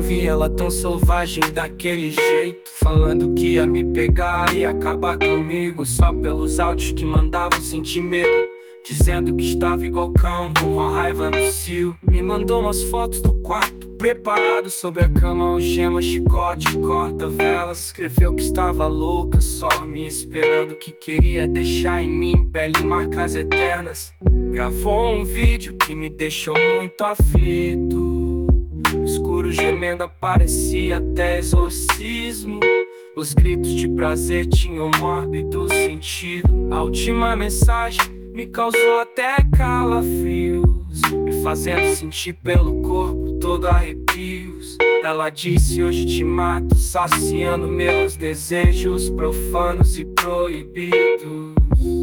vi ela tão selvagem daquele jeito, falando que ia me pegar e acabar comigo, só pelos áudios que mandavam sentir medo, dizendo que estava igual cão, com uma raiva no cio. Me mandou umas fotos do quarto, preparado sobre a cama, algema, chicote, corta-velas. Escreveu que estava louca, só me esperando, que queria deixar em mim pele e marcas eternas. Gravou um vídeo que me deixou muito aflito, escuro gemendo, parecia até exorcismo. Os gritos de prazer tinham mórbido sentido. A última mensagem me causou até calafrios, me fazendo sentir pelo corpo todo arrepios. Ela disse: hoje te mato, saciando meus desejos profanos e proibidos.